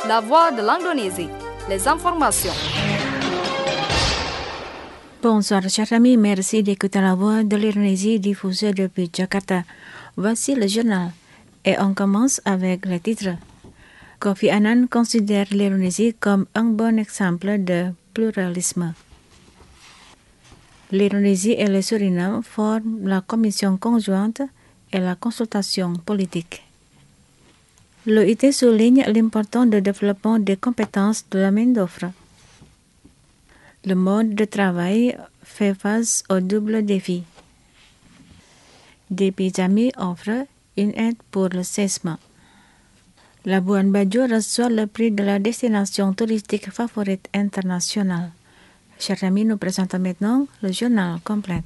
La voix de l'Indonésie, les informations. Bonsoir chers amis, merci d'écouter la voix de l'Indonésie diffusée depuis Jakarta. Voici le journal et on commence avec les titres. Kofi Annan considère l'Indonésie comme un bon exemple de pluralisme. L'Indonésie et le Suriname forment la commission conjointe et la consultation politique. L'OIT souligne l'importance du développement des compétences de la main-d'œuvre. Le mode de travail fait face au double défi. Dépijami offre une aide pour le séisme. Labuan Bajo reçoit le prix de la destination touristique favorite internationale. Chers amis, nous présentons maintenant le journal complet.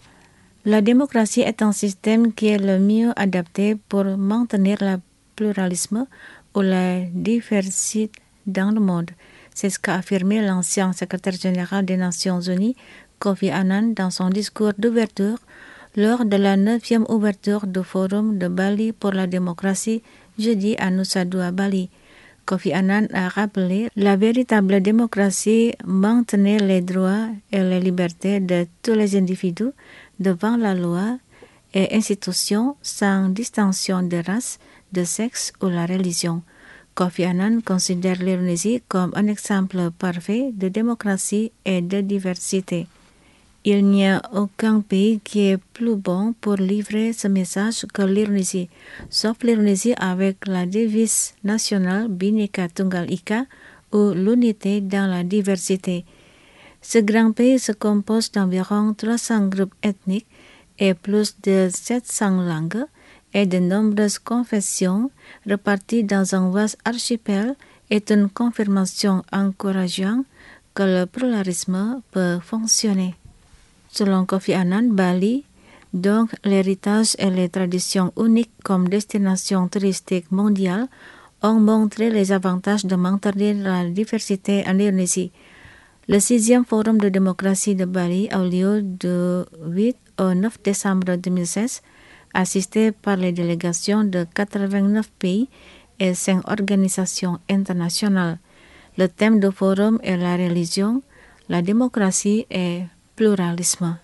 La démocratie est un système qui est le mieux adapté pour maintenir le pluralisme ou la diversité dans le monde. C'est ce qu'a affirmé l'ancien secrétaire général des Nations Unies, Kofi Annan, dans son discours d'ouverture lors de la 9e ouverture du Forum de Bali pour la démocratie, jeudi à Nusa Dua, Bali. Kofi Annan a rappelé la véritable démocratie maintenait les droits et les libertés de tous les individus devant la loi et institutions sans distinction de race, de sexe ou la religion. Kofi Annan considère l'Indonésie comme un exemple parfait de démocratie et de diversité. Il n'y a aucun pays qui est plus bon pour livrer ce message que l'Indonésie, sauf l'Indonésie avec la devise nationale Bhinneka Tunggal Ika ou l'unité dans la diversité. Ce grand pays se compose d'environ 300 groupes ethniques et plus de 700 langues et de nombreuses confessions réparties dans un vaste archipel est une confirmation encourageante que le pluralisme peut fonctionner. Selon Kofi Annan, Bali, donc l'héritage et les traditions uniques comme destination touristique mondiale, ont montré les avantages de maintenir la diversité en Indonésie. Le 6e Forum de démocratie de Bali a eu lieu du 8 au 9 décembre 2016, assisté par les délégations de 89 pays et 5 organisations internationales. Le thème du forum est la religion, la démocratie et pluralisme.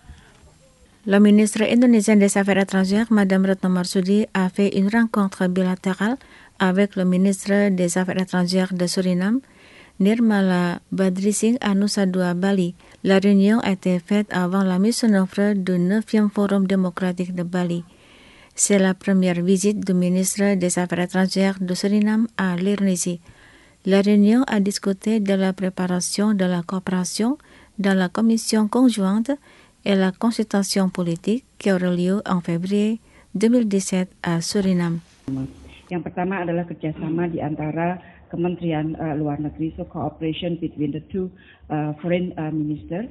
La ministre indonésienne des Affaires étrangères, Mme Retno Marsudi, a fait une rencontre bilatérale avec le ministre des Affaires étrangères de Suriname, Nirmala Badrising à Nusa Dua, Bali. La réunion a été faite avant la mise en œuvre du 9e Forum démocratique de Bali. C'est la première visite du ministre des Affaires étrangères de Suriname à l'Indonésie. La réunion a discuté de la préparation de la coopération dans la commission conjointe et la consultation politique qui aura lieu en février 2017 à Suriname. Yang pertama adalah kerjasama di antara Kementerian Luar Negeri, so cooperation between the two foreign ministers.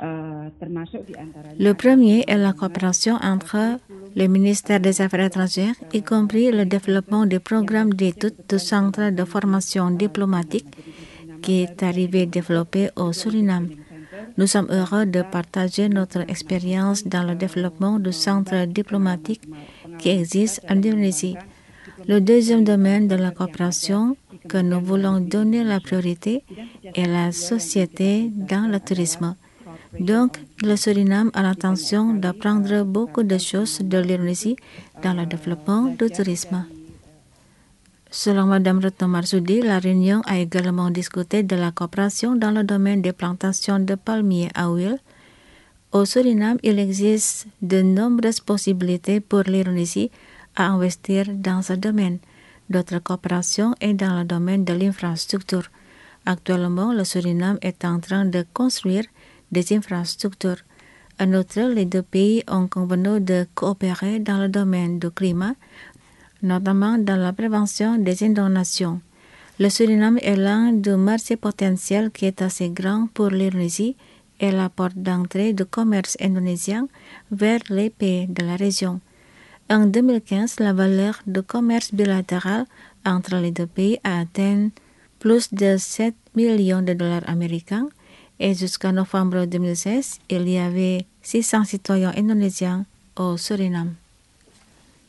Le premier est la coopération entre les ministères des Affaires étrangères, y compris le développement des programmes d'études du centre de formation diplomatique qui est arrivé développé au Suriname. Nous sommes heureux de partager notre expérience dans le développement du centre diplomatique qui existe en Indonésie. Le deuxième domaine de la coopération que nous voulons donner la priorité est la société dans le tourisme. Donc, le Suriname a l'intention d'apprendre beaucoup de choses de l'Indonésie dans le développement du tourisme. Selon Mme Retno Marsudi, la réunion a également discuté de la coopération dans le domaine des plantations de palmiers à huile. Au Suriname, il existe de nombreuses possibilités pour l'Indonésie à investir dans ce domaine. D'autres coopérations est dans le domaine de l'infrastructure. Actuellement, le Suriname est en train de construire des infrastructures. En outre, les deux pays ont convenu de coopérer dans le domaine du climat, notamment dans la prévention des inondations. Le Suriname est l'un des marchés potentiels qui est assez grand pour l'Indonésie et la porte d'entrée du commerce indonésien vers les pays de la région. En 2015, la valeur du commerce bilatéral entre les deux pays a atteint plus de 7 millions de dollars américains et jusqu'en novembre 2016, il y avait 600 citoyens indonésiens au Suriname.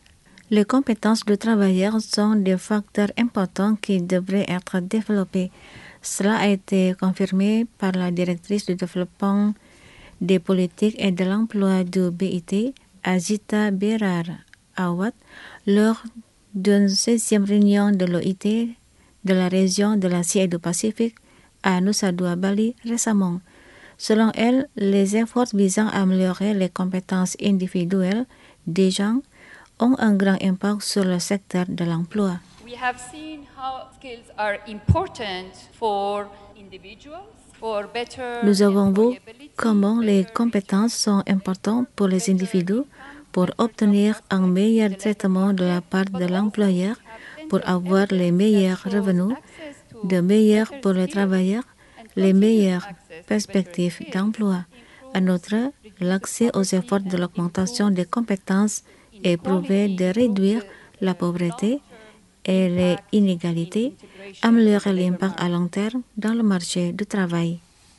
Les compétences du travailleur sont des facteurs importants qui devraient être développés. Cela a été confirmé par la directrice du développement des politiques et de l'emploi du BIT, Azita Berar Awad, lors d'une 16e réunion de l'OIT de la région de l'Asie et du Pacifique à Nusa Dua, Bali récemment. Selon elle, les efforts visant à améliorer les compétences individuelles des gens ont un grand impact sur le secteur de l'emploi. We have seen how skills are important for individuals, for better Nous avons vu employability, comment les better compétences sont importantes pour les individus pour obtenir un meilleur traitement de la part de l'employeur, pour avoir les meilleurs revenus, de meilleurs pour les travailleurs, les meilleures perspectives d'emploi. En outre, l'accès aux efforts de l'augmentation des compétences est prouvé de réduire la pauvreté et les inégalités, améliorer l'impact à long terme dans le marché du travail.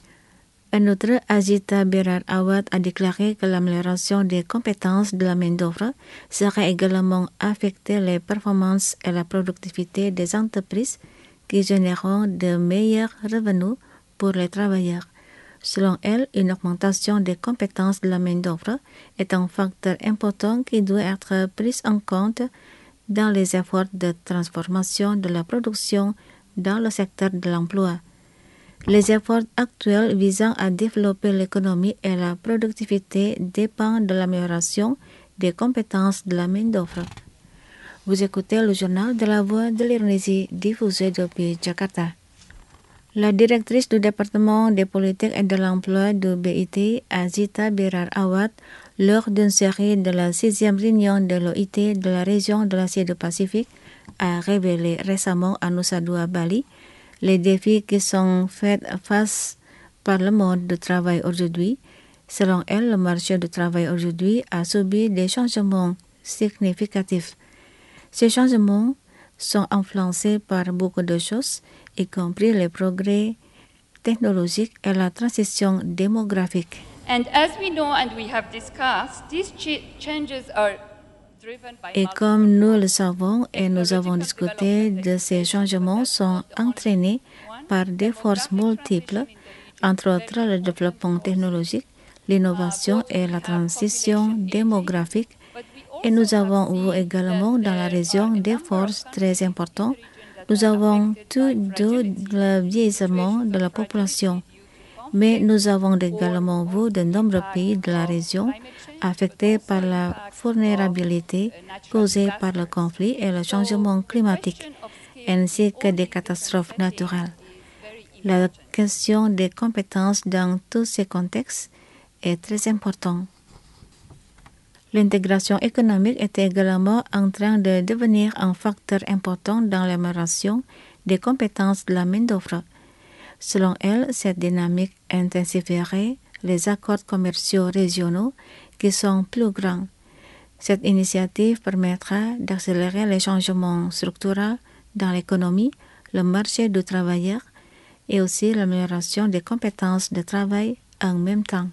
En outre, Azita Berar Awad a déclaré que l'amélioration des compétences de la main-d'œuvre serait également affecter les performances et la productivité des entreprises qui généreront de meilleurs revenus pour les travailleurs. Selon elle, une augmentation des compétences de la main-d'œuvre est un facteur important qui doit être pris en compte dans les efforts de transformation de la production dans le secteur de l'emploi. Les efforts actuels visant à développer l'économie et la productivité dépendent de l'amélioration des compétences de la main-d'œuvre. Vous écoutez le journal de la Voix de l'Indonésie diffusé depuis Jakarta. La directrice du département des politiques et de l'emploi du BIT, Azita Berar Awad, lors d'une série de la 6e réunion de l'OIT de la région de l'Asie du Pacifique, a révélé récemment à Nusa Dua, Bali, les défis qui sont faits face par le monde du travail aujourd'hui. Selon elle, le marché du travail aujourd'hui a subi des changements significatifs. Ces changements sont influencés par beaucoup de choses, y compris les progrès technologiques et la transition démographique. And as we know and we have discussed, these changes are driven by Et comme nous le savons et nous avons discuté de ces changements sont entraînés par des forces multiples, entre autres le développement technologique, l'innovation et la transition démographique. Et nous avons vu également dans la région des forces très importantes. Nous avons tout le vieillissement de la population. Mais nous avons également vu de nombreux pays de la région affectés par la vulnérabilité causée par le conflit et le changement climatique, ainsi que des catastrophes naturelles. La question des compétences dans tous ces contextes est très importante. L'intégration économique est également en train de devenir un facteur important dans l'amélioration des compétences de la main-d'œuvre. Selon elle, cette dynamique intensifierait les accords commerciaux régionaux qui sont plus grands. Cette initiative permettra d'accélérer les changements structurels dans l'économie, le marché du travail et aussi l'amélioration des compétences de travail en même temps.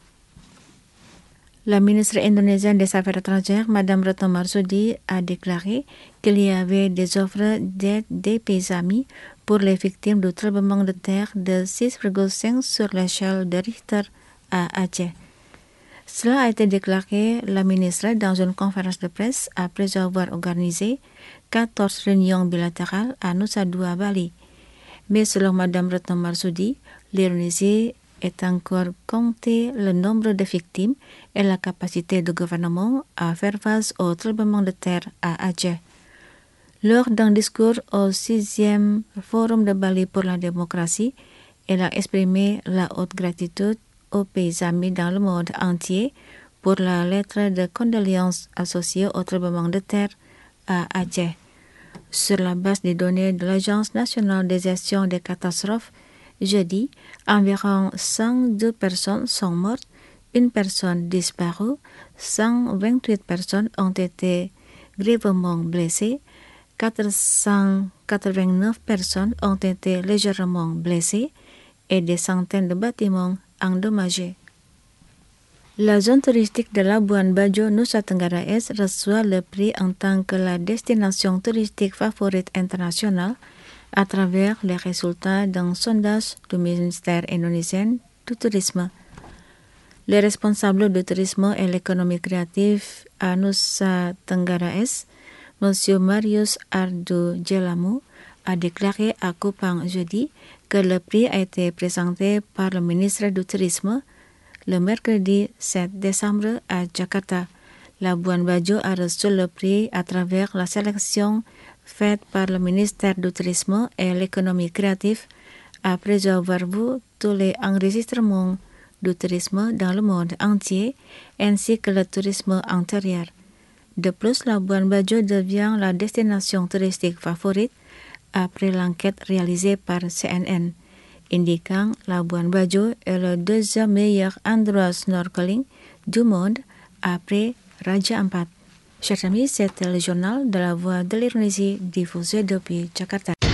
La ministre indonésienne des Affaires étrangères, Mme Retno Marsudi, a déclaré qu'il y avait des offres d'aide des pays amis pour les victimes du tremblement de terre de 6,5 sur l'échelle de Richter à Aceh. Cela a été déclaré la ministre dans une conférence de presse après avoir organisé 14 réunions bilatérales à Nusa Dua, Bali. Mais selon Mme Retno Marsudi, l'Indonésie est encore compté le nombre de victimes et la capacité du gouvernement à faire face au tremblement de terre à Aceh. Lors d'un discours au 6e Forum de Bali pour la démocratie, elle a exprimé la haute gratitude aux pays amis dans le monde entier pour la lettre de condoléances associée au tremblement de terre à Aceh. Sur la base des données de l'Agence nationale de gestion des catastrophes, jeudi, environ 102 personnes sont mortes, une personne disparue, 128 personnes ont été grièvement blessées, 489 personnes ont été légèrement blessées et des centaines de bâtiments endommagés. La zone touristique de Labuan Bajo, Nusa Tenggara Est, reçoit le prix en tant que la destination touristique favorite internationale à travers les résultats d'un sondage du ministère indonésien du tourisme. Le responsable du tourisme et l'économie créative à Nusa Tenggara Est, M. Marius Ardu Jelamu, a déclaré à Kupang jeudi que le prix a été présenté par le ministre du Tourisme le mercredi 7 décembre à Jakarta. Labuan Bajo a reçu le prix à travers la sélection faite par le ministère du Tourisme et l'économie créative après avoir vu tous les enregistrements du tourisme dans le monde entier ainsi que le tourisme intérieur. De plus, Labuan Bajo devient la destination touristique favorite après l'enquête réalisée par CNN, indiquant Labuan Bajo est le deuxième meilleur endroit snorkeling du monde après Raja Ampat. Chers amis, c'était le journal de la Voix de l'Indonésie diffusé depuis Jakarta.